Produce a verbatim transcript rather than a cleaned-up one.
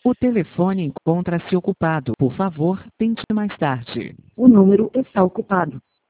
O telefone encontra-se ocupado. Por favor, tente mais tarde. O número está ocupado.